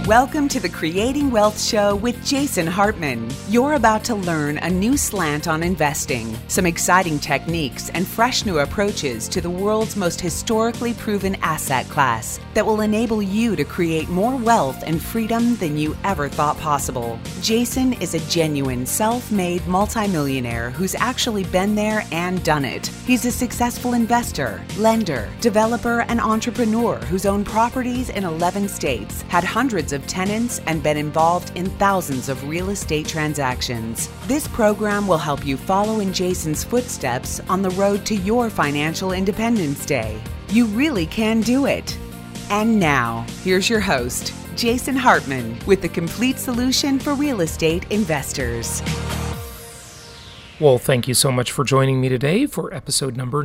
Welcome to the Creating Wealth Show with Jason Hartman. You're about to learn a new slant on investing, some exciting techniques, and fresh new approaches to the world's most historically proven asset class that will enable you to create more wealth and freedom than you ever thought possible. Jason is a genuine self-made multimillionaire who's actually been there and done it. He's a successful investor, lender, developer, and entrepreneur who's owned properties in 11 states, had hundreds of tenants, and been involved in thousands of real estate transactions. This program will help you follow in Jason's footsteps on the road to your financial independence day. You really can do it. And now, here's your host, Jason Hartman, with the complete solution for real estate investors. Well, thank you so much for joining me today for episode number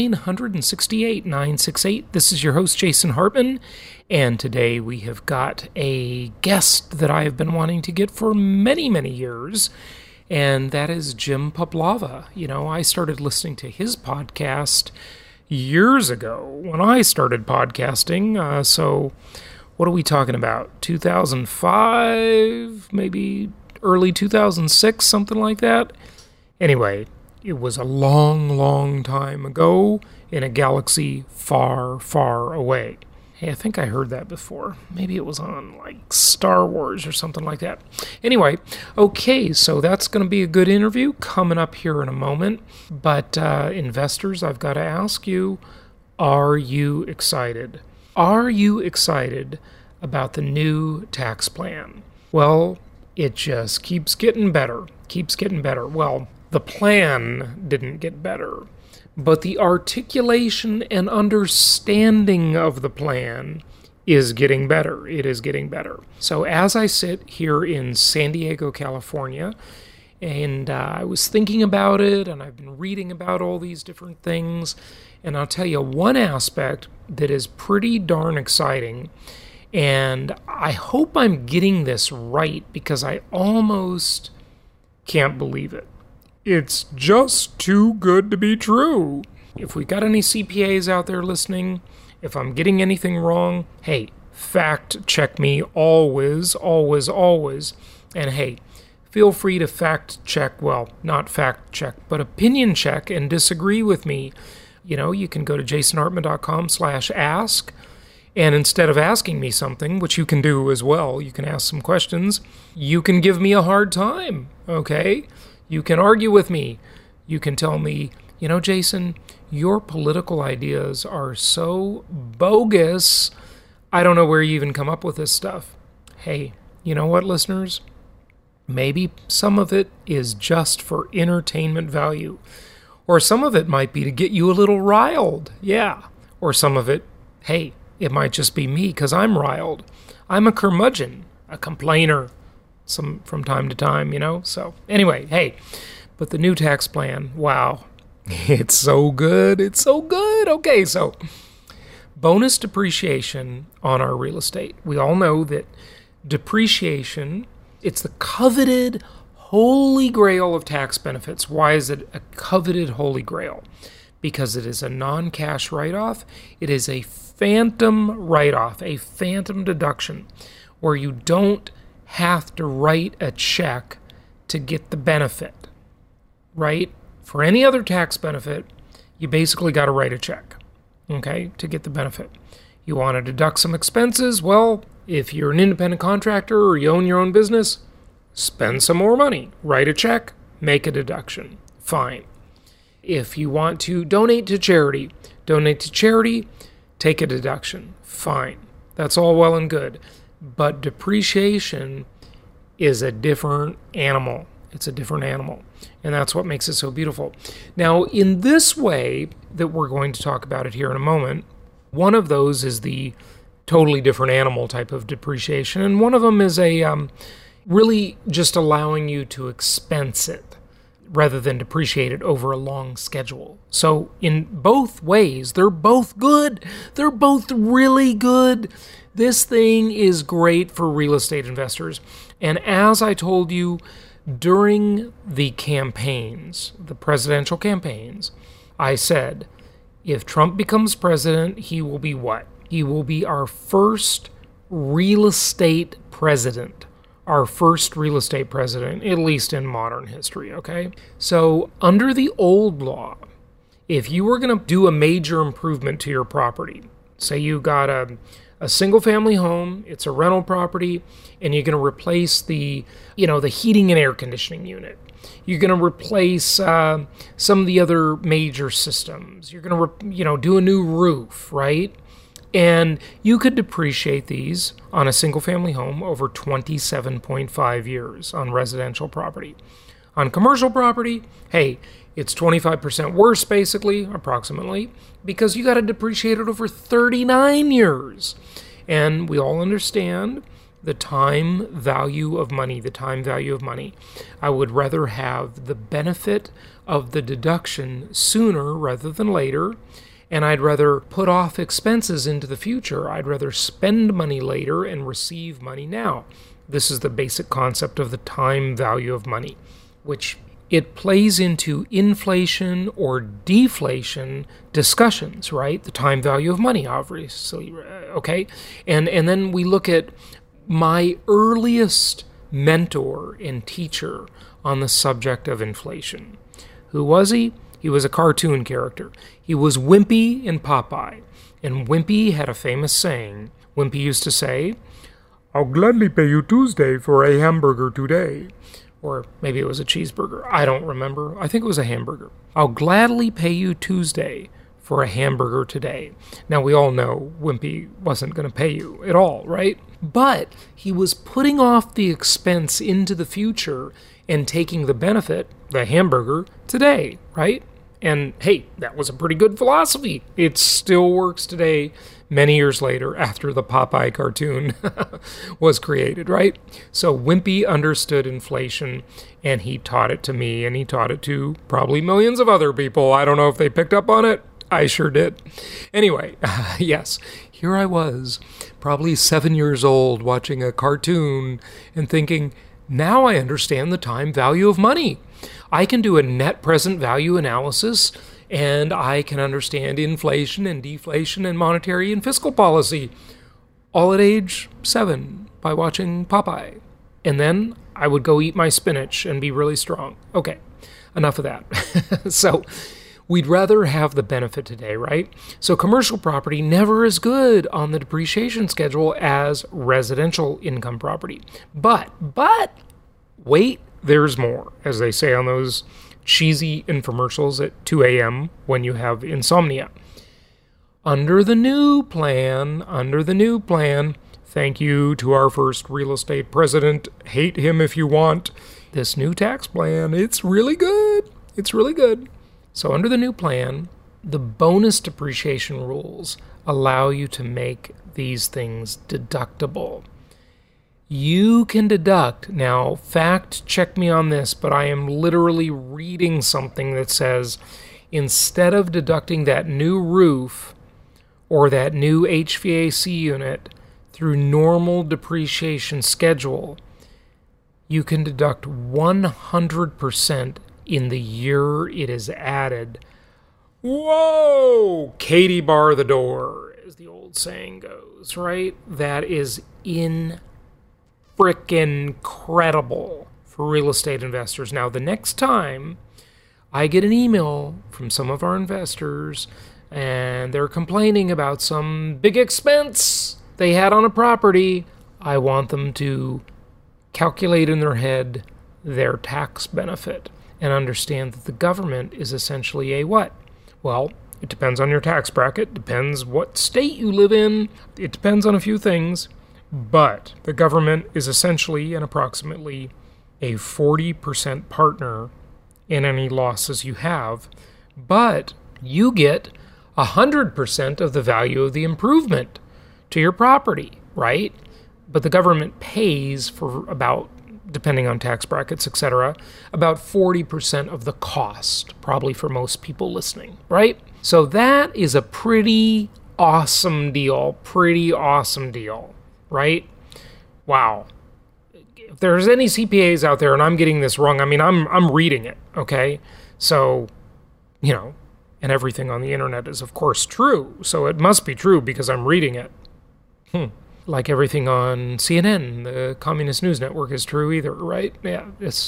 968. This is your host, Jason Hartman, and today we have got a guest that I have been wanting to get for many, many years, and that is Jim Puplava. You know, I started listening to his podcast years ago when I started podcasting, so what are we talking about? 2005, maybe early 2006, something like that? Anyway, it was a long, long time ago in a galaxy far, far away. Hey, I think I heard that before. Maybe it was on, like, Star Wars or something like that. Anyway, okay, so that's going to be a good interview coming up here in a moment. But investors, I've got to ask you, are you excited? Are you excited about the new tax plan? Well, it just keeps getting better. Well, the plan didn't get better, but the articulation and understanding of the plan is getting better. It is getting better. So as I sit here in San Diego, California, and I was thinking about it, and I've been reading about all these different things, and I'll tell you one aspect that is pretty darn exciting, and I hope I'm getting this right because I almost can't believe it. It's just too good to be true. If we got any CPAs out there listening, if I'm getting anything wrong, hey, fact check me always, always, always. And hey, feel free to fact check, well, not fact check, but opinion check and disagree with me. You know, you can go to jasonhartman.com/ask. And instead of asking me something, which you can do as well, you can ask some questions, you can give me a hard time, okay? You can argue with me. You can tell me, you know, Jason, your political ideas are so bogus, I don't know where you even come up with this stuff. Hey, you know what, listeners? Maybe some of it is just for entertainment value. Or some of it might be to get you a little riled, yeah. Or some of it, hey, it might just be me because I'm riled. I'm a curmudgeon, a complainer, from time to time, you know? So anyway, hey, but the new tax plan, wow, it's so good. It's so good. Okay, so bonus depreciation on our real estate. We all know that depreciation, it's the coveted holy grail of tax benefits. Why is it a coveted holy grail? Because it is a non-cash write-off. It is a phantom write-off, a phantom deduction, where you don't have to write a check to get the benefit, right? For any other tax benefit, you basically got to write a check, okay, to get the benefit. You want to deduct some expenses? Well, if you're an independent contractor or you own your own business, spend some more money, write a check, make a deduction, fine. If you want to donate to charity, take a deduction, fine. That's all well and good. But depreciation is a different animal. It's a different animal. And that's what makes it so beautiful. Now, in this way that we're going to talk about it here in a moment, one of those is the totally different animal type of depreciation. And one of them is a really just allowing you to expense it rather than depreciate it over a long schedule. So in both ways, they're both good. They're both really good. This thing is great for real estate investors. And as I told you during the campaigns, the presidential campaigns, I said, if Trump becomes president, he will be what? He will be our first real estate president, our first real estate president, at least in modern history, okay? So under the old law, if you were going to do a major improvement to your property, say you got a single family home, it's a rental property, and you're going to replace the heating and air conditioning unit. You're going to replace some of the other major systems. You're going to, do a new roof, right? And you could depreciate these on a single-family home over 27.5 years on residential property. On commercial property, hey, it's 25% worse, basically, approximately, because you got to depreciate it over 39 years. And we all understand the time value of money, I would rather have the benefit of the deduction sooner rather than later. And I'd rather put off expenses into the future. I'd rather spend money later and receive money now. This is the basic concept of the time value of money, which it plays into inflation or deflation discussions, right? The time value of money, obviously, okay? And then we look at my earliest mentor and teacher on the subject of inflation. Who was he? He was a cartoon character. He was Wimpy in Popeye. And Wimpy had a famous saying. Wimpy used to say, "I'll gladly pay you Tuesday for a hamburger today." Or maybe it was a cheeseburger. I don't remember. I think it was a hamburger. "I'll gladly pay you Tuesday for a hamburger today." Now, we all know Wimpy wasn't going to pay you at all, right? But he was putting off the expense into the future and taking the benefit, the hamburger, today, right? And hey, that was a pretty good philosophy. It still works today, many years later, after the Popeye cartoon was created, right? So Wimpy understood inflation, and he taught it to me, and he taught it to probably millions of other people. I don't know if they picked up on it. I sure did. Anyway, yes, here I was, probably 7 years old, watching a cartoon and thinking, now I understand the time value of money. I can do a net present value analysis, and I can understand inflation and deflation and monetary and fiscal policy, all at age 7 by watching Popeye. And then I would go eat my spinach and be really strong. Okay, enough of that. So we'd rather have the benefit today, right? So commercial property never as good on the depreciation schedule as residential income property. But wait, there's more, as they say on those cheesy infomercials at 2 a.m. when you have insomnia. Under the new plan, thank you to our first real estate president, hate him if you want, this new tax plan, it's really good. So under the new plan, the bonus depreciation rules allow you to make these things deductible. You can deduct, now fact check me on this, but I am literally reading something that says instead of deducting that new roof or that new HVAC unit through normal depreciation schedule, you can deduct 100% in the year it is added. Whoa! Katie bar the door, as the old saying goes, right? That is frickin' incredible for real estate investors. Now, the next time I get an email from some of our investors and they're complaining about some big expense they had on a property, I want them to calculate in their head their tax benefit and understand that the government is essentially a what? Well, it depends on your tax bracket, depends what state you live in, it depends on a few things. But the government is essentially and approximately a 40% partner in any losses you have, but you get 100% of the value of the improvement to your property, right? But the government pays for about, depending on tax brackets, etc., about 40% of the cost, probably for most people listening, right? So that is a pretty awesome deal, right? Wow. If there's any CPAs out there and I'm getting this wrong, I mean, I'm reading it, okay? So, and everything on the internet is, of course, true. So it must be true because I'm reading it. like everything on CNN, the Communist News Network, is true either, right? Yeah,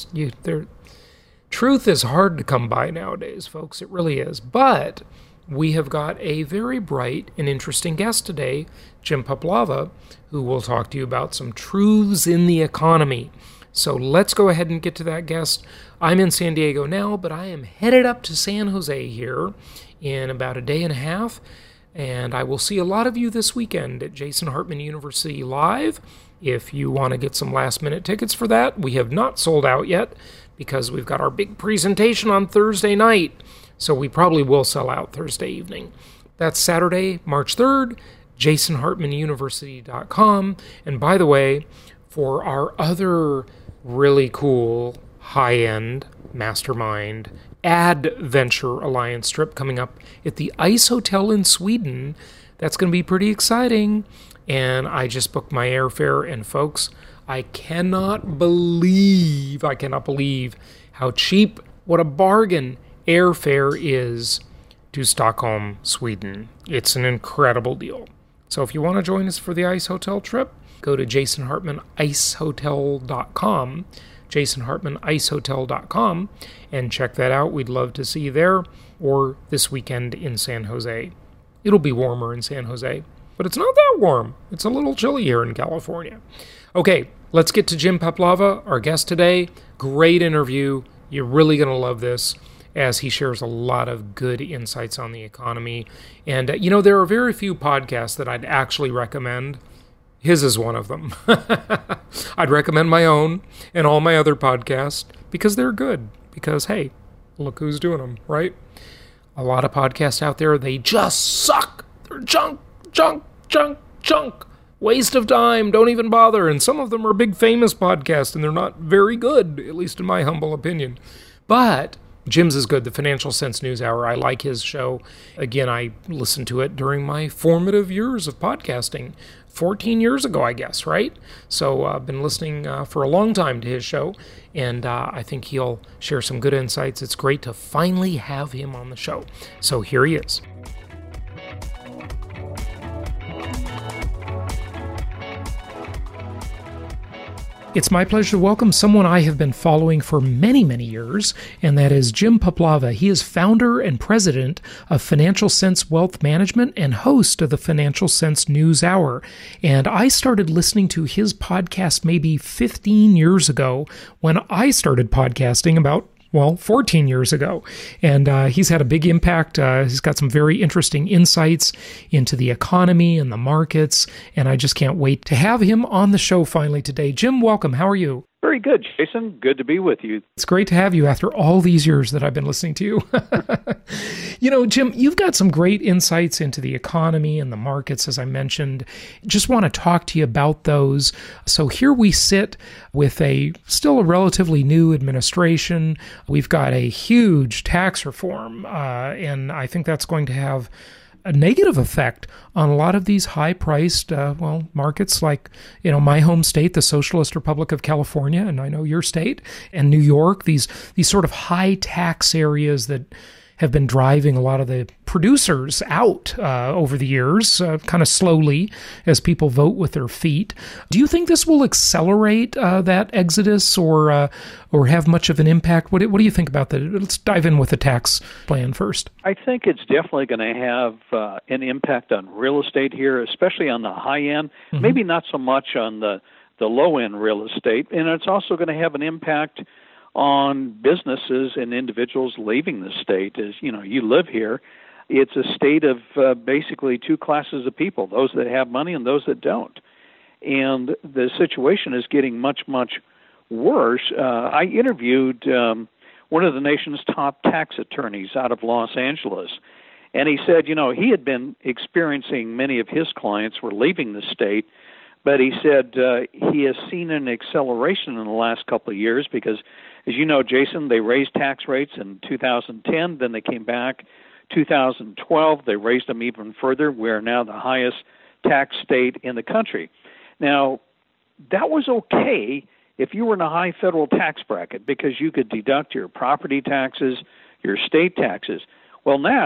truth is hard to come by nowadays, folks. It really is. But we have got a very bright and interesting guest today, Jim Puplava, who will talk to you about some truths in the economy. So let's go ahead and get to that guest. I'm in San Diego now, but I am headed up to San Jose here in about a day and a half, and I will see a lot of you this weekend at Jason Hartman University Live. If you want to get some last-minute tickets for that, we have not sold out yet because we've got our big presentation on Thursday night, so we probably will sell out Thursday evening. That's Saturday, March 3rd, jasonhartmanuniversity.com. And by the way, for our other really cool, high-end mastermind Adventure Alliance trip coming up at the Ice Hotel in Sweden, that's going to be pretty exciting. And I just booked my airfare, and folks, I cannot believe how cheap, what a bargain airfare is to Stockholm, Sweden. It's an incredible deal. So if you want to join us for the Ice Hotel trip, go to jasonhartmanicehotel.com, jasonhartmanicehotel.com, and check that out. We'd love to see you there, or this weekend in San Jose. It'll be warmer in San Jose, but it's not that warm. It's a little chilly here in California. Okay, let's get to Jim Puplava, our guest today. Great interview. You're really going to love this, as he shares a lot of good insights on the economy. And, there are very few podcasts that I'd actually recommend. His is one of them. I'd recommend my own and all my other podcasts because they're good. Because, hey, look who's doing them, right? A lot of podcasts out there, they just suck. They're junk. Waste of time. Don't even bother. And some of them are big famous podcasts, and they're not very good, at least in my humble opinion. But Jim's is good, the Financial Sense News Hour. I like his show. Again, I listened to it during my formative years of podcasting, 14 years ago, I guess, right? So I've been listening for a long time to his show, and I think he'll share some good insights. It's great to finally have him on the show. So here he is. It's my pleasure to welcome someone I have been following for many, many years, and that is Jim Puplava. He is founder and president of Financial Sense Wealth Management and host of the Financial Sense News Hour. And I started listening to his podcast maybe 15 years ago when I started podcasting about 14 years ago. And he's had a big impact. He's got some very interesting insights into the economy and the markets. And I just can't wait to have him on the show finally today. Jim, welcome. How are you? Very good, Jason. Good to be with you. It's great to have you after all these years that I've been listening to you. Jim, you've got some great insights into the economy and the markets, as I mentioned. Just want to talk to you about those. So here we sit with still a relatively new administration. We've got a huge tax reform, and I think that's going to have a negative effect on a lot of these high-priced, markets like, my home state, the Socialist Republic of California, and I know your state, and New York, these sort of high-tax areas that have been driving a lot of the producers out over the years, kind of slowly as people vote with their feet. Do you think this will accelerate that exodus or have much of an impact? What do you think about that? Let's dive in with the tax plan first. I think it's definitely going to have an impact on real estate here, especially on the high end, maybe not so much on the low-end real estate. And it's also going to have an impact on businesses and individuals leaving the state. As you live here, it's a state of basically two classes of people, those that have money and those that don't. And the situation is getting much, much worse. I interviewed one of the nation's top tax attorneys out of Los Angeles, and he said, he had been experiencing, many of his clients were leaving the state, but he said he has seen an acceleration in the last couple of years because, as you know, Jason, they raised tax rates in 2010, then they came back 2012, they raised them even further. We're now the highest tax state in the country. Now, that was okay if you were in a high federal tax bracket because you could deduct your property taxes, your state taxes. Well, now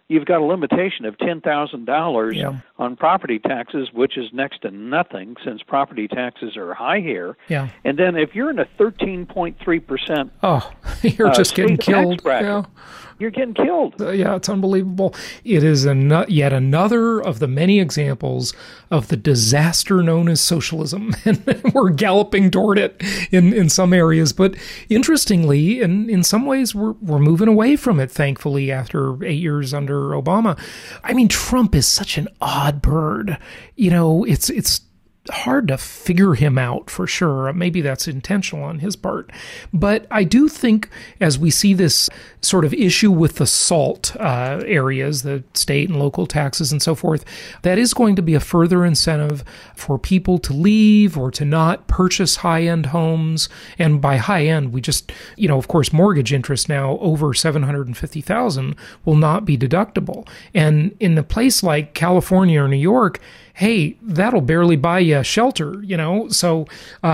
you've got a limitation of $10,000 Yeah. on property taxes, which is next to nothing since property taxes are high here. Yeah. And then if you're in a 13.3%, Oh, you're just getting state tax killed. bracket, Yeah. you're getting killed. Yeah, it's unbelievable. It is yet another of the many examples of the disaster known as socialism. And we're galloping toward it in some areas. But interestingly, in some ways, we're moving away from it, thankfully, after 8 years under Obama. I mean, Trump is such an odd bird. You know, it's hard to figure him out for sure. Maybe that's intentional on his part. But I do think as we see this sort of issue with the SALT areas, the state and local taxes and so forth, that is going to be a further incentive for people to leave or to not purchase high-end homes. And by high-end, we just, of course, mortgage interest now over $750,000 will not be deductible. And in a place like California or New York, hey, that'll barely buy you a shelter, so...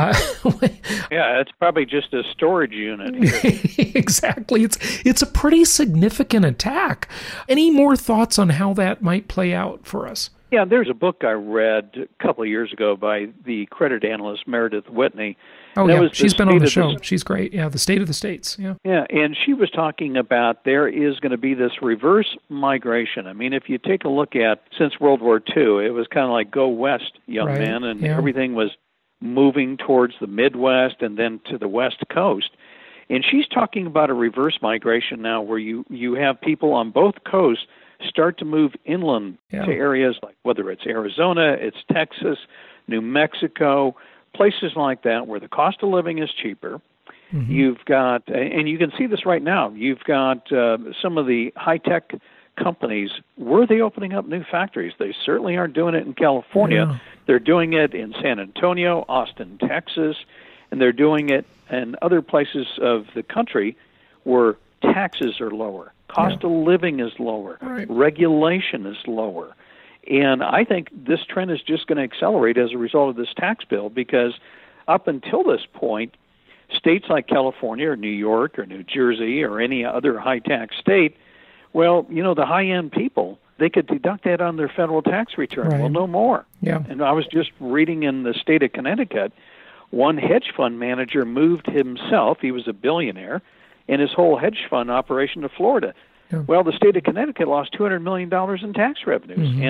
yeah, it's probably just a storage unit here. Exactly. It's a pretty significant attack. Any more thoughts on how that might play out for us? Yeah, there's a book I read a couple of years ago by the credit analyst Meredith Whitney. Oh, yeah, she's been on the show. She's great. Yeah, the state of the states. Yeah. Yeah, and she was talking about there is going to be this reverse migration. I mean, if you take a look at, since World War II, it was kind of like go west, young man, and everything was moving towards the Midwest and then to the West Coast. And she's talking about a reverse migration now where you have people on both coasts start to move inland to areas like whether it's Arizona, it's Texas, New Mexico, places like that where the cost of living is cheaper. Mm-hmm. You've got, and you can see this right now, you've got some of the high-tech companies, were they opening up new factories? They certainly aren't doing it in California. Yeah. They're doing it in San Antonio, Austin, Texas, and they're doing it in other places of the country where taxes are lower. Cost of living is lower. Right. Regulation is lower. And I think this trend is just going to accelerate as a result of this tax bill because up until this point, states like California or New York or New Jersey or any other high-tax state, well, the high-end people, they could deduct that on their federal tax return. Right. Well, no more. Yeah. And I was just reading in the state of Connecticut, one hedge fund manager moved himself, he was a billionaire, and his whole hedge fund operation to Florida. Yeah. Well, the state of Connecticut lost $200 million in tax revenues. Mm-hmm.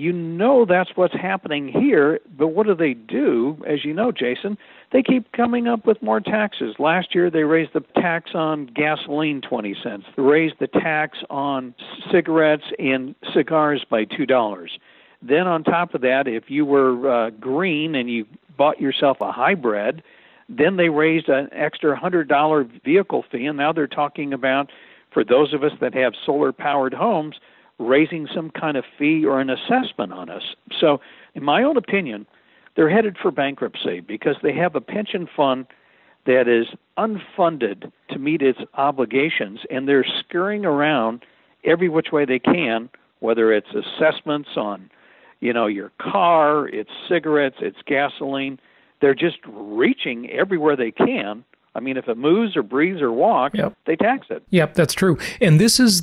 And that's what's happening here. But what do? As you know, Jason, they keep coming up with more taxes. Last year, they raised the tax on gasoline 20 cents. They raised the tax on cigarettes and cigars by $2. Then on top of that, if you were green and you bought yourself a hybrid, then they raised an extra $100 vehicle fee. And now they're talking about, for those of us that have solar-powered homes, raising some kind of fee or an assessment on us. So, in my own opinion, they're headed for bankruptcy because they have a pension fund that is unfunded to meet its obligations, and they're scurrying around every which way they can, whether it's assessments on, your car, it's cigarettes, it's gasoline. They're just reaching everywhere they can. I mean, if it moves or breathes or walks, they tax it. Yep, that's true. And this is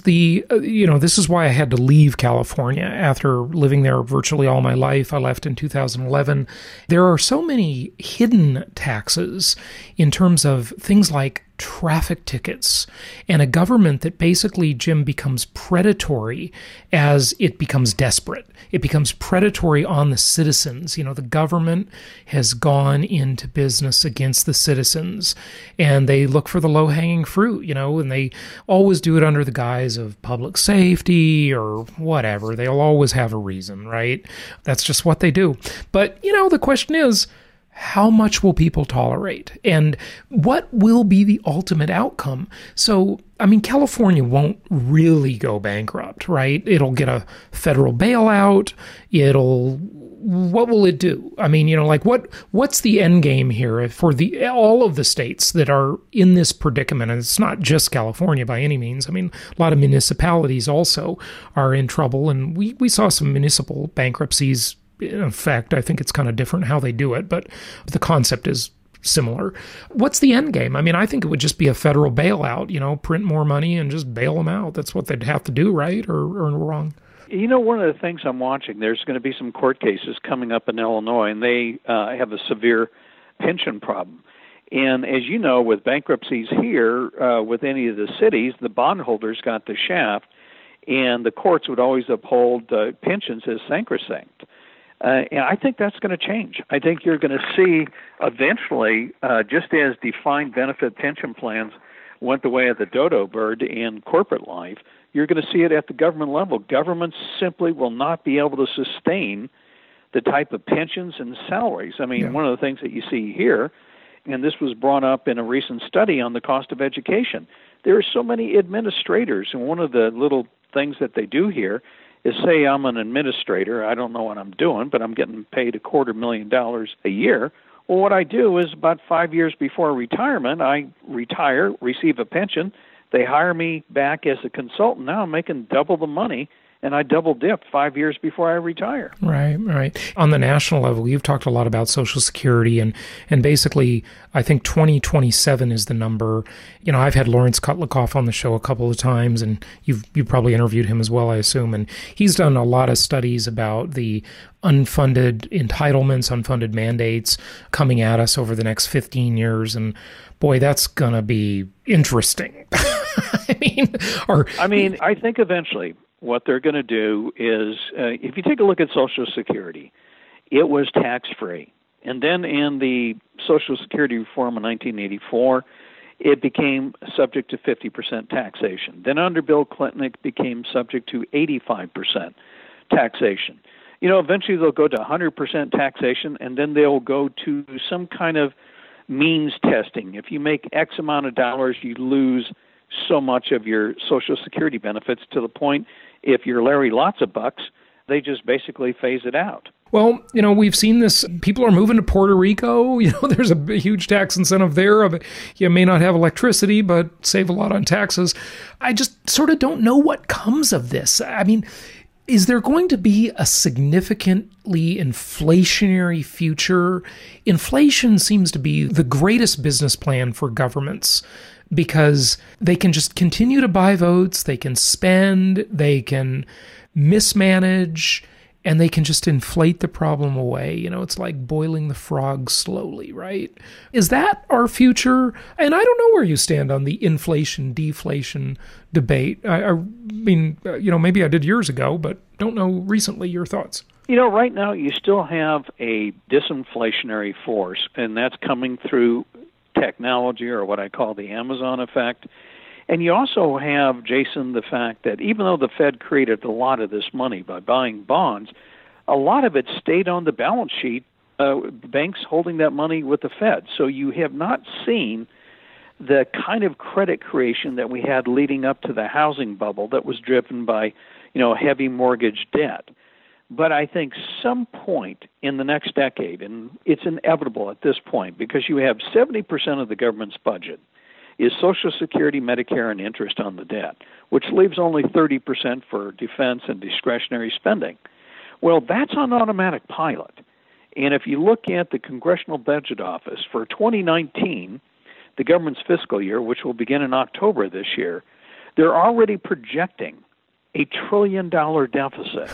this is why I had to leave California after living there virtually all my life. I left in 2011. There are so many hidden taxes in terms of things like traffic tickets and a government that basically, Jim, becomes predatory as it becomes desperate. It becomes predatory on the citizens. The government has gone into business against the citizens and they look for the low-hanging fruit, and they always do it under the guise of public safety or whatever. They'll always have a reason, right? That's just what they do. But, the question is, how much will people tolerate? And what will be the ultimate outcome? So, California won't really go bankrupt, right? It'll get a federal bailout. What will it do? What's the end game here for all of the states that are in this predicament? And it's not just California by any means. A lot of municipalities also are in trouble. And we saw some municipal bankruptcies. In fact, I think it's kind of different how they do it, but the concept is similar. What's the end game? I mean, I think it would just be a federal bailout, print more money and just bail them out. That's what they'd have to do, right? Or wrong? One of the things I'm watching, there's going to be some court cases coming up in Illinois, and they have a severe pension problem. And as you know, with bankruptcies here, with any of the cities, the bondholders got the shaft, and the courts would always uphold pensions as sacrosanct. And I think that's going to change. I think you're going to see eventually, just as defined benefit pension plans went the way of the dodo bird in corporate life, you're going to see it at the government level. Governments simply will not be able to sustain the type of pensions and salaries. I mean, One of the things that you see here, and this was brought up in a recent study on the cost of education, there are so many administrators, and one of the little things that they do here is say I'm an administrator, I don't know what I'm doing, but I'm getting paid $250,000 a year. Well, what I do is about 5 years before retirement, I retire, receive a pension. They hire me back as a consultant. Now I'm making double the money, and I double dipped 5 years before I retire. Right. On the national level, you've talked a lot about Social Security, and basically, I think 2027 is the number. I've had Lawrence Kotlikoff on the show a couple of times, and you've probably interviewed him as well, I assume, and he's done a lot of studies about the unfunded entitlements, unfunded mandates coming at us over the next 15 years, and boy, that's going to be interesting. I think eventually what they're going to do is, if you take a look at Social Security, it was tax-free. And then in the Social Security reform in 1984, it became subject to 50% taxation. Then under Bill Clinton, it became subject to 85% taxation. Eventually they'll go to 100% taxation, and then they'll go to some kind of means testing. If you make X amount of dollars, you lose so much of your Social Security benefits, to the point if you're Larry Lots of Bucks, they just basically phase it out. Well, we've seen this. People are moving to Puerto Rico. There's a huge tax incentive there. You may not have electricity, but save a lot on taxes. I just sort of don't know what comes of this. I mean, is there going to be a significantly inflationary future? Inflation seems to be the greatest business plan for governments, because they can just continue to buy votes, they can spend, they can mismanage, and they can just inflate the problem away. It's like boiling the frog slowly, right? Is that our future? And I don't know where you stand on the inflation-deflation debate. I mean, maybe I did years ago, but don't know recently your thoughts. Right now you still have a disinflationary force, and that's coming through technology, or what I call the Amazon effect. And you also have, Jason, the fact that even though the Fed created a lot of this money by buying bonds, a lot of it stayed on the balance sheet, banks holding that money with the Fed. So you have not seen the kind of credit creation that we had leading up to the housing bubble that was driven by, heavy mortgage debt. But I think some point in the next decade, and it's inevitable at this point, because you have 70% of the government's budget is Social Security, Medicare, and interest on the debt, which leaves only 30% for defense and discretionary spending. Well, that's on automatic pilot. And if you look at the Congressional Budget Office for 2019, the government's fiscal year, which will begin in October this year, they're already projecting a $1 trillion deficit.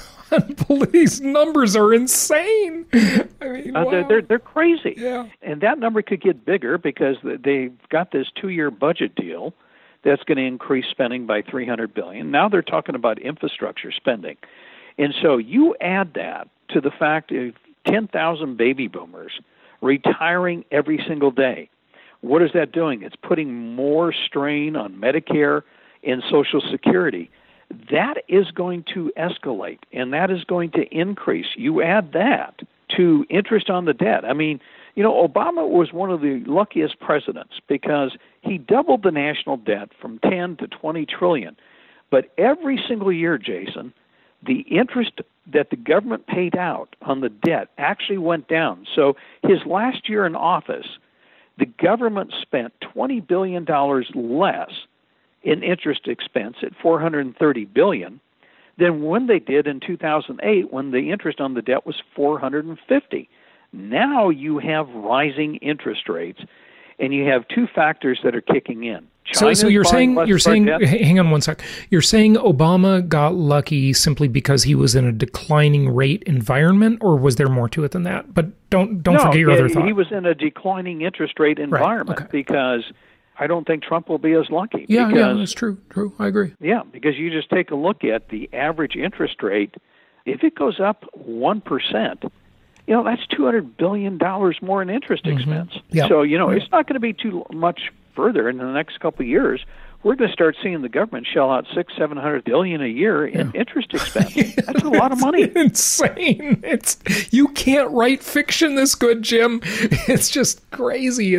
These numbers are insane. I mean, wow. They're crazy. Yeah. And that number could get bigger because they've got this 2-year budget deal that's going to increase spending by $300 billion. Now they're talking about infrastructure spending. And so you add that to the fact of 10,000 baby boomers retiring every single day. What is that doing? It's putting more strain on Medicare and Social Security. That is going to escalate, and that is going to increase. You add that to interest on the debt. I mean, Obama was one of the luckiest presidents because he doubled the national debt from 10 to 20 trillion. But every single year, Jason, the interest that the government paid out on the debt actually went down. So his last year in office, the government spent $20 billion less in interest expense at $430 billion than when they did in 2008 when the interest on the debt was $450 Now you have rising interest rates, and you have two factors that are kicking in. So you're saying hang on one sec. You're saying Obama got lucky simply because he was in a declining rate environment, or was there more to it than that? But don't forget your other thought. He was in a declining interest rate environment because I don't think Trump will be as lucky. Yeah, that's true. True, I agree. Yeah, because you just take a look at the average interest rate. If it goes up 1%, that's $200 billion more in interest expense. Yep. So, it's not going to be too much further in the next couple of years. We're going to start seeing the government shell out $600-700 billion a year in interest expense. That's a lot of money. Insane. You can't write fiction this good, Jim. It's just crazy.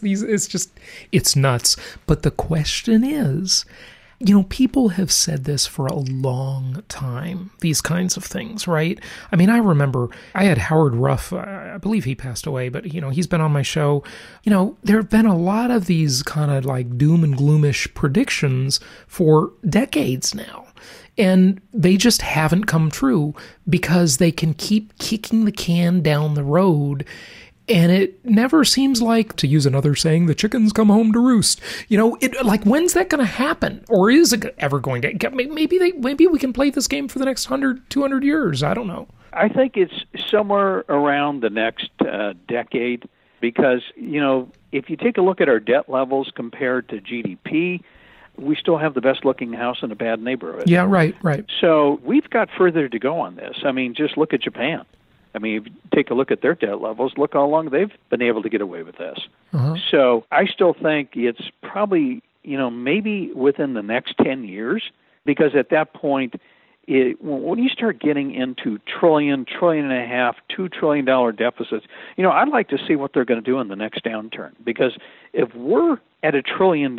It's nuts. But the question is, people have said this for a long time, these kinds of things, right? I mean, I remember I had Howard Ruff, I believe he passed away, but, he's been on my show. There have been a lot of these kind of like doom and gloomish predictions for decades now. And they just haven't come true because they can keep kicking the can down the road. And it never seems like, to use another saying, the chickens come home to roost. When's that going to happen? Or is it ever going to? Maybe we can play this game for the next 100, 200 years. I don't know. I think it's somewhere around the next decade because, if you take a look at our debt levels compared to GDP, we still have the best-looking house in a bad neighborhood. Yeah, right. So we've got further to go on this. I mean, just look at Japan. I mean, if you take a look at their debt levels, look how long they've been able to get away with this. Uh-huh. So I still think it's probably, maybe within the next 10 years, because at that point, when you start getting into $1.5 trillion, $2 trillion deficits, I'd like to see what they're going to do in the next downturn. Because if we're at $1 trillion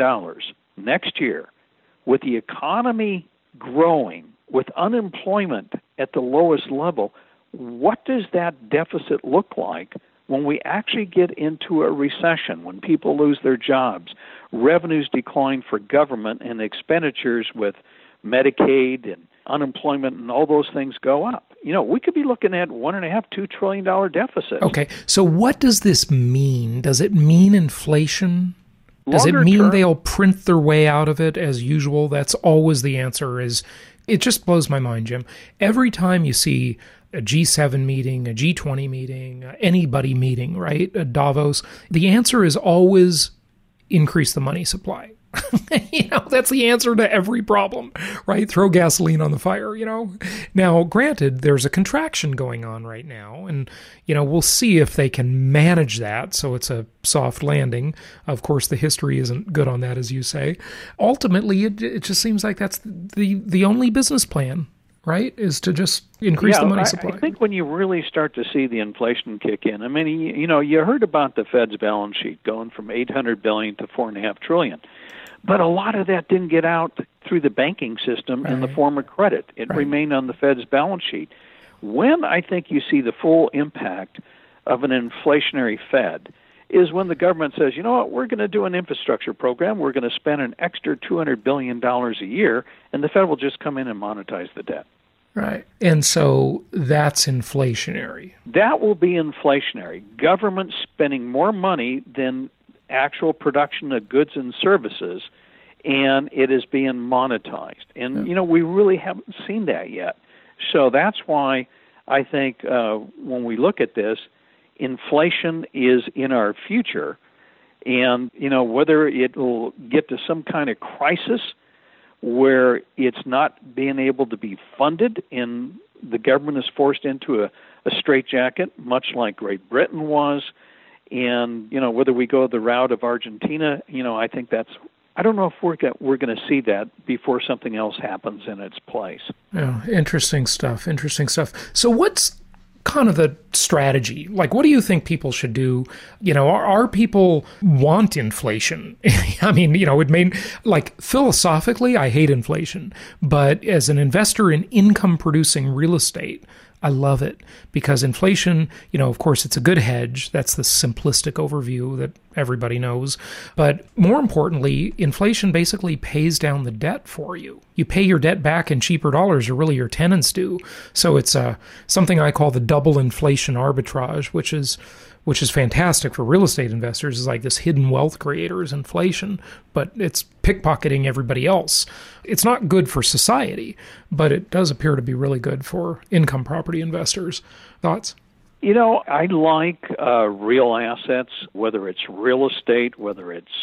next year, with the economy growing, with unemployment at the lowest level, what does that deficit look like when we actually get into a recession, when people lose their jobs, revenues decline for government, and expenditures with Medicaid and unemployment and all those things go up? We could be looking at $1.5-2 trillion deficit. Okay, so what does this mean? Does it mean inflation? Does it mean they'll print their way out of it as usual? That's always the answer. It just blows my mind, Jim. Every time you see a G7 meeting, a G20 meeting, anybody meeting, right? A Davos, the answer is always increase the money supply. That's the answer to every problem, right? Throw gasoline on the fire, Now, granted, there's a contraction going on right now, and, we'll see if they can manage that so it's a soft landing. Of course, the history isn't good on that, as you say. Ultimately, it just seems like that's the only business plan, right, is to just increase the money supply. I think when you really start to see the inflation kick in, I mean, you heard about the Fed's balance sheet going from $800 billion to $4.5 trillion. But a lot of that didn't get out through the banking system in the form of credit. It remained on the Fed's balance sheet. When I think you see the full impact of an inflationary Fed is when the government says, we're going to do an infrastructure program. We're going to spend an extra $200 billion a year, and the Fed will just come in and monetize the debt. Right. And so that's inflationary. That will be inflationary. Government spending more money than actual production of goods and services, and it is being monetized. And, we really haven't seen that yet. So that's why I think when we look at this, inflation is in our future. And, whether it will get to some kind of crisis where it's not being able to be funded and the government is forced into a straitjacket, much like Great Britain was. And, whether we go the route of Argentina, I think I don't know if we're going to see that before something else happens in its place. Yeah, interesting stuff. So what's kind of the strategy? Like, what do you think people should do? Our people want inflation. I mean, philosophically, I hate inflation. But as an investor in income-producing real estate, I love it because inflation, of course, it's a good hedge. That's the simplistic overview that everybody knows. But more importantly, inflation basically pays down the debt for you. You pay your debt back in cheaper dollars, or really your tenants do. So it's something I call the double inflation arbitrage, which is fantastic for real estate investors. Is like this hidden wealth creator is inflation, but it's pickpocketing everybody else. It's not good for society, but it does appear to be really good for income property investors. Thoughts? I like real assets, whether it's real estate, whether it's,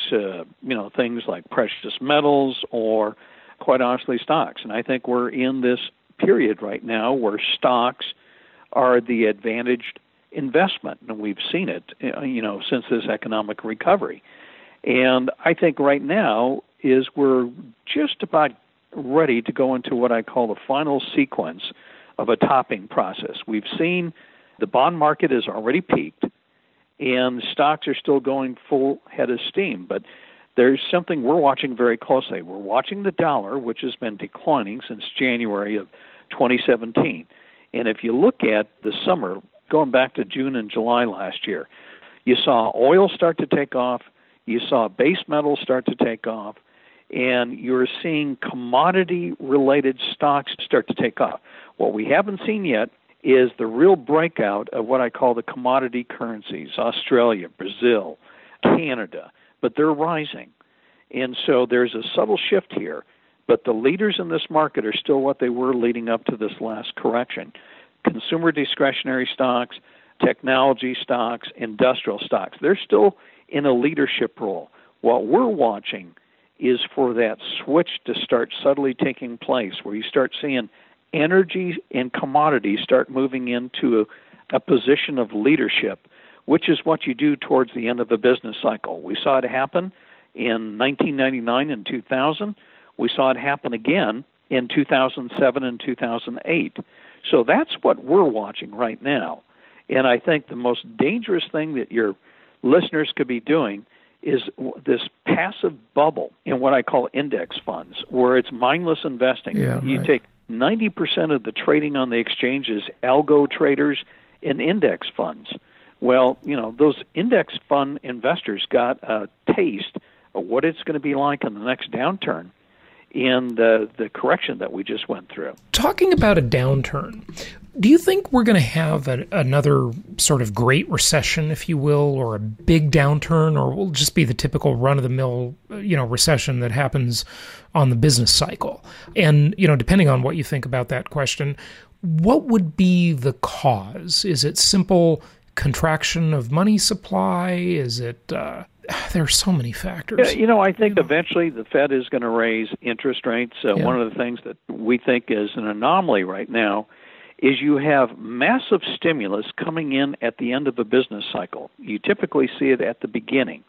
things like precious metals or, quite honestly, stocks. And I think we're in this period right now where stocks are the advantaged investment, and we've seen it, since this economic recovery. And I think right now is we're just about ready to go into what I call the final sequence of a topping process. We've seen the bond market has already peaked, and stocks are still going full head of steam. But there's something we're watching very closely. We're watching the dollar, which has been declining since January of 2017. And if you look at the summer, going back to June and July last year, you saw oil start to take off, you saw base metals start to take off, and you're seeing commodity-related stocks start to take off. What we haven't seen yet is the real breakout of what I call the commodity currencies, Australia, Brazil, Canada, but they're rising. And so there's a subtle shift here, but the leaders in this market are still what they were leading up to this last correction. Consumer discretionary stocks, technology stocks, industrial stocks. They're still in a leadership role. What we're watching is for that switch to start subtly taking place, where you start seeing energy and commodities start moving into a position of leadership, which is what you do towards the end of a business cycle. We saw it happen in 1999 and 2000. We saw it happen again in 2007 and 2008. So that's what we're watching right now. And I think the most dangerous thing that your listeners could be doing is this passive bubble in what I call index funds, where it's mindless investing. Yeah, you right. take 90% of the trading on the exchanges, algo traders, and index funds. Well, those index fund investors got a taste of what it's going to be like in the next downturn in the correction that we just went through. Talking about a downturn, do you think we're going to have another sort of great recession, if you will, or a big downturn, or will it just be the typical run-of-the-mill, recession that happens on the business cycle? And, depending on what you think about that question, what would be the cause? Is it simple contraction of money supply? Is it... there are so many factors. I think eventually the Fed is going to raise interest rates. One of the things that we think is an anomaly right now is you have massive stimulus coming in at the end of a business cycle. You typically see it at the beginning.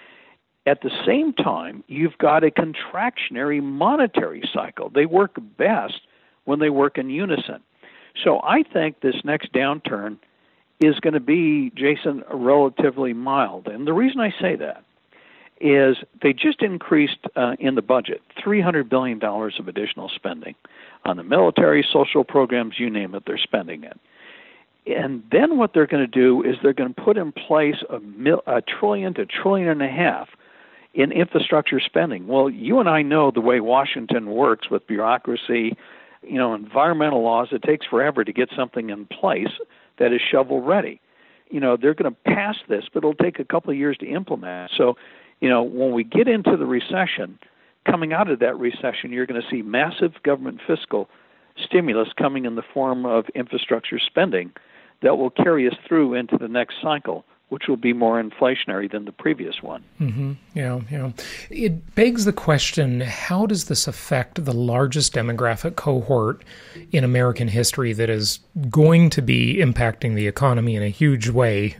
At the same time, you've got a contractionary monetary cycle. They work best when they work in unison. So I think this next downturn is going to be, Jason, relatively mild. And the reason I say that is they just increased in the budget $300 billion of additional spending on the military, social programs, you name it, they're spending it. And then what they're going to do is they're going to put in place a trillion to $1.5 trillion in infrastructure spending. Well, you and I know the way Washington works with bureaucracy, environmental laws. It takes forever to get something in place that is shovel-ready. They're going to pass this, but it'll take a couple of years to implement. So, when we get into the recession, coming out of that recession, you're going to see massive government fiscal stimulus coming in the form of infrastructure spending that will carry us through into the next cycle, which will be more inflationary than the previous one. Mm-hmm. Yeah. It begs the question, how does this affect the largest demographic cohort in American history that is going to be impacting the economy in a huge way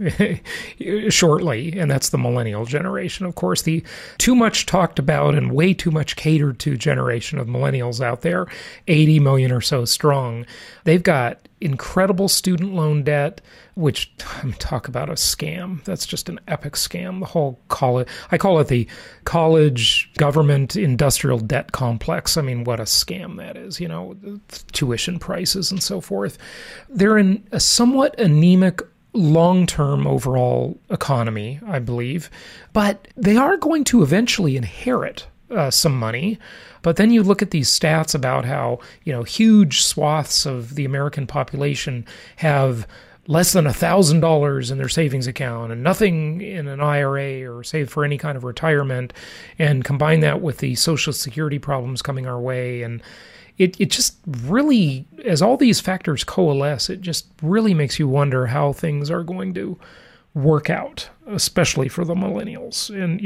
shortly? And that's the millennial generation, of course, the too much talked about and way too much catered to generation of millennials out there, 80 million or so strong. They've got incredible student loan debt, which talk about a scam. That's just an epic scam. The whole I call it the college government industrial debt complex. I mean, what a scam that is, tuition prices and so forth. They're in a somewhat anemic long-term overall economy, I believe, but they are going to eventually inherit some money. But then you look at these stats about how, huge swaths of the American population have less than $1,000 in their savings account and nothing in an IRA or saved for any kind of retirement, and combine that with the Social Security problems coming our way. And it just really, as all these factors coalesce, it just really makes you wonder how things are going to work out, especially for the millennials. And,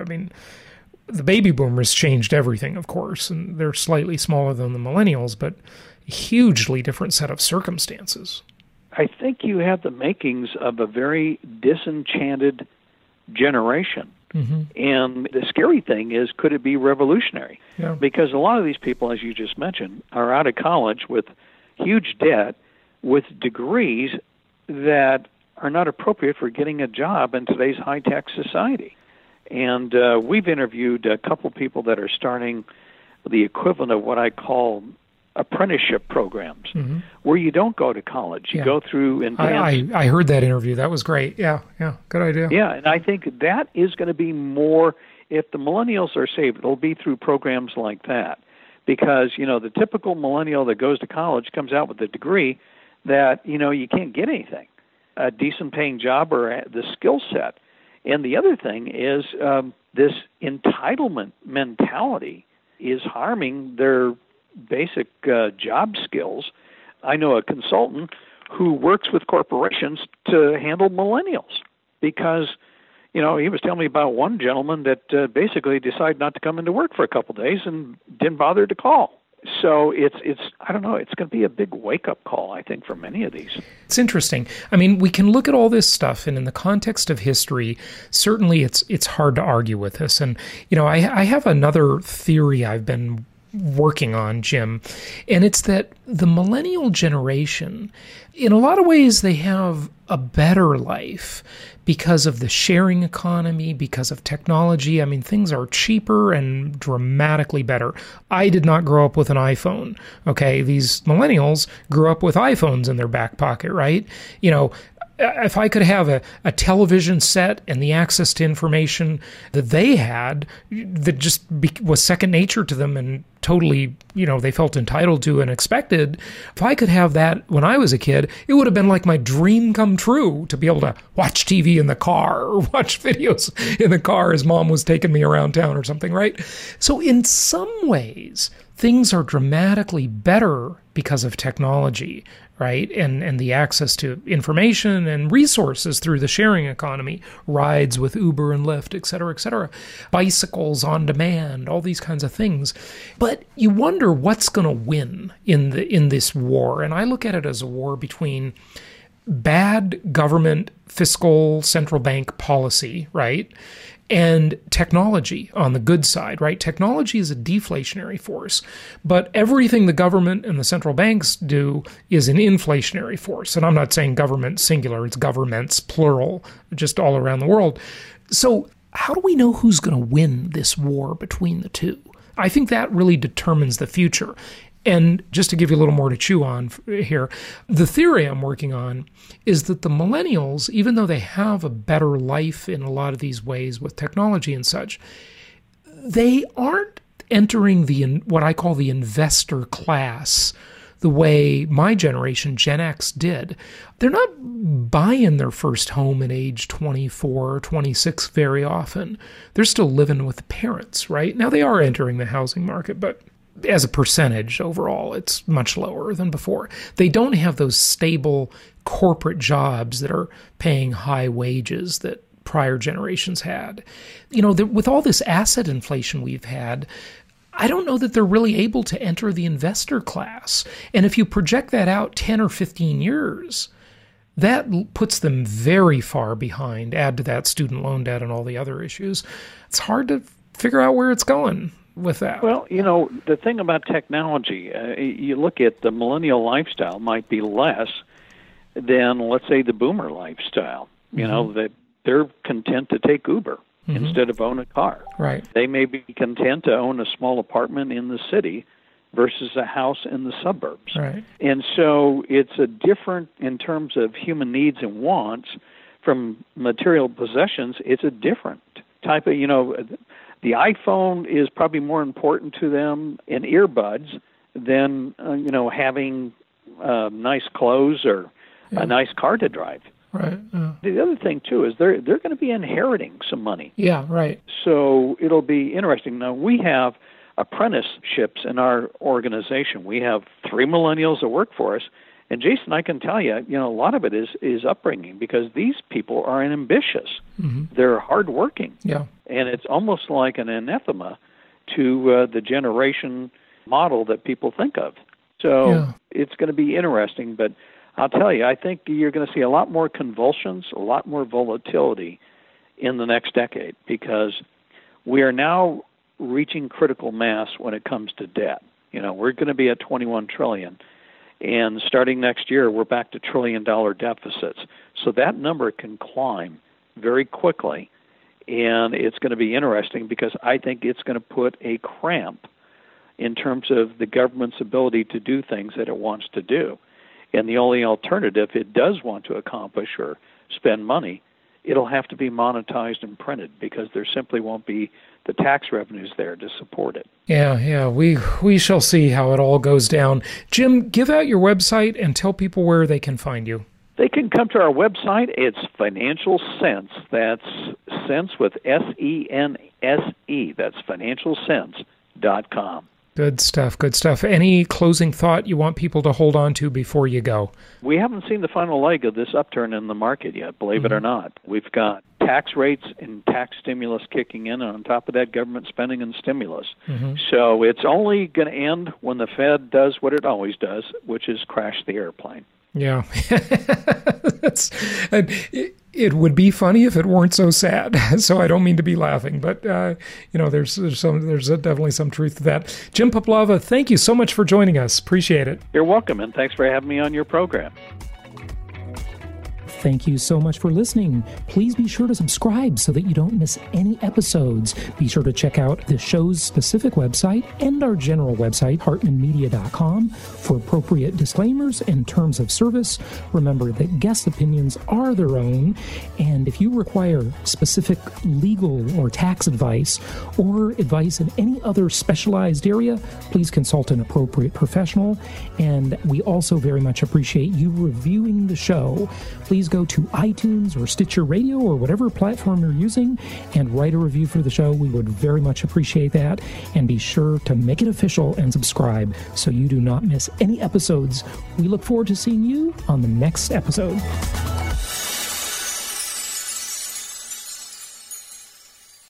the baby boomers changed everything, of course, and they're slightly smaller than the millennials, but a hugely different set of circumstances. I think you have the makings of a very disenchanted generation. Mm-hmm. And the scary thing is, could it be revolutionary? Yeah. Because a lot of these people, as you just mentioned, are out of college with huge debt, with degrees that are not appropriate for getting a job in today's high-tech society. And we've interviewed a couple people that are starting the equivalent of what I call apprenticeship programs, mm-hmm. where you don't go to college. You go through advanced... I heard that interview. That was great. Yeah, good idea. Yeah, and I think that is going to be more, if the millennials are saved, it'll be through programs like that. Because, the typical millennial that goes to college comes out with a degree that, you can't get anything, a decent paying job or the skill set. And the other thing is this entitlement mentality is harming their basic job skills. I know a consultant who works with corporations to handle millennials because, he was telling me about one gentleman that basically decided not to come into work for a couple of days and didn't bother to call. So it's I don't know, it's going to be a big wake-up call, I think, for many of these. It's interesting. I mean, we can look at all this stuff, and in the context of history, certainly it's hard to argue with this. And, I have another theory I've been working on, Jim, and it's that the millennial generation, in a lot of ways, they have a better life because of the sharing economy, because of technology. I mean, things are cheaper and dramatically better. I did not grow up with an iPhone, okay? These millennials grew up with iPhones in their back pocket, right? If I could have a television set and the access to information that they had that just was second nature to them and totally, they felt entitled to and expected, if I could have that when I was a kid, it would have been like my dream come true to be able to watch TV in the car or watch videos in the car as mom was taking me around town or something, right? So in some ways, things are dramatically better because of technology, right? And the access to information and resources through the sharing economy, rides with Uber and Lyft, et cetera, bicycles on demand, all these kinds of things. But you wonder what's going to win in this war. And I look at it as a war between bad government, fiscal, central bank policy, right? And technology on the good side, right? Technology is a deflationary force, but everything the government and the central banks do is an inflationary force. And I'm not saying government singular, it's governments plural, just all around the world. So how do we know who's going to win this war between the two? I think that really determines the future. And just to give you a little more to chew on here, the theory I'm working on is that the millennials, even though they have a better life in a lot of these ways with technology and such, they aren't entering what I call the investor class the way my generation, Gen X, did. They're not buying their first home at age 24 or 26 very often. They're still living with parents, right? Now they are entering the housing market, but as a percentage overall, it's much lower than before. They don't have those stable corporate jobs that are paying high wages that prior generations had. With all this asset inflation we've had, I don't know that they're really able to enter the investor class. And if you project that out 10 or 15 years, that puts them very far behind. Add to that student loan debt and all the other issues. It's hard to figure out where it's going. with that? Well, the thing about technology, you look at the millennial lifestyle might be less than, let's say, the boomer lifestyle. That they're content to take Uber instead of own a car. Right. They may be content to own a small apartment in the city versus a house in the suburbs. Right. And so it's a different, in terms of human needs and wants from material possessions, it's a different type of, the iPhone is probably more important to them in earbuds than, having nice clothes or a nice car to drive. Right. The other thing, too, is they're going to be inheriting some money. Yeah, right. So it'll be interesting. Now, we have apprenticeships in our organization. We have 3 millennials that work for us. And, Jason, I can tell you, a lot of it is upbringing because these people are ambitious. They're hardworking. Yeah. And it's almost like an anathema to the generation model that people think of. So it's going to be interesting, but I'll tell you, I think you're going to see a lot more convulsions, a lot more volatility in the next decade because we are now reaching critical mass when it comes to debt. We're going to be at $21 trillion, and starting next year, we're back to trillion-dollar deficits. So that number can climb very quickly, and it's going to be interesting because I think it's going to put a cramp in terms of the government's ability to do things that it wants to do. And the only alternative it does want to accomplish or spend money, it'll have to be monetized and printed because there simply won't be the tax revenues there to support it. Yeah, we shall see how it all goes down. Jim, give out your website and tell people where they can find you. They can come to our website. It's Financial Sense. That's Sense with S-E-N-S-E. That's financialsense.com. Good stuff, good stuff. Any closing thought you want people to hold on to before you go? We haven't seen the final leg of this upturn in the market yet, believe it or not. We've got tax rates and tax stimulus kicking in, and on top of that, government spending and stimulus. So it's only going to end when the Fed does what it always does, which is crash the airplane. Yeah. It would be funny if it weren't so sad. So I don't mean to be laughing, but there's definitely some truth to that. Jim Poplava, thank you so much for joining us. Appreciate it. You're welcome, and thanks for having me on your program. Thank you so much for listening. Please be sure to subscribe so that you don't miss any episodes. Be sure to check out the show's specific website and our general website, hartmanmedia.com, for appropriate disclaimers and terms of service. Remember that guest opinions are their own, and if you require specific legal or tax advice or advice in any other specialized area, please consult an appropriate professional. And we also very much appreciate you reviewing the show. Please go to iTunes or Stitcher Radio or whatever platform you're using and write a review for the show. We would very much appreciate that. And be sure to make it official and subscribe so you do not miss any episodes. We look forward to seeing you on the next episode.